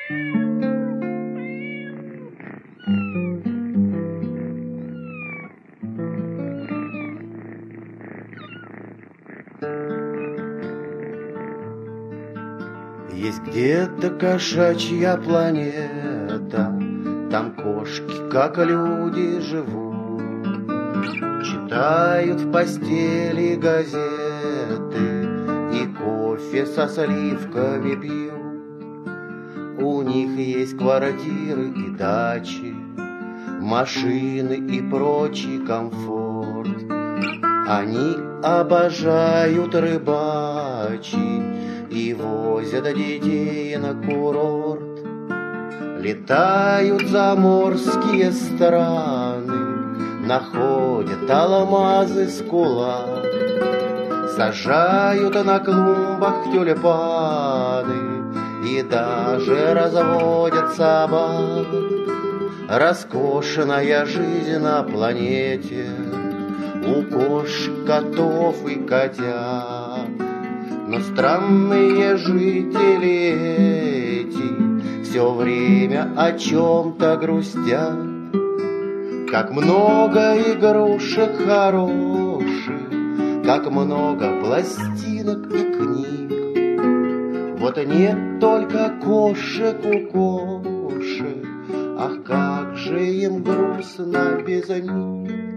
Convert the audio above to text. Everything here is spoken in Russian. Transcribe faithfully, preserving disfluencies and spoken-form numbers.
Есть где-то кошачья планета, там кошки, как люди, живут, читают в постели газеты и кофе со сливками пьют. У них есть квартиры и дачи, машины и прочий комфорт. Они обожают рыбачить и возят детей на курорт. Летают за морские страны, находят алмазы с кулак, сажают на клумбах тюльпаны и даже разводят собак. Роскошная жизнь на планете у кошек, котов и котят. Но странные жители эти все время о чем-то грустят. Как много игрушек хороших, как много пластинок и книг. Вот нет только кошек у кошек, ах, как же им грустно без них.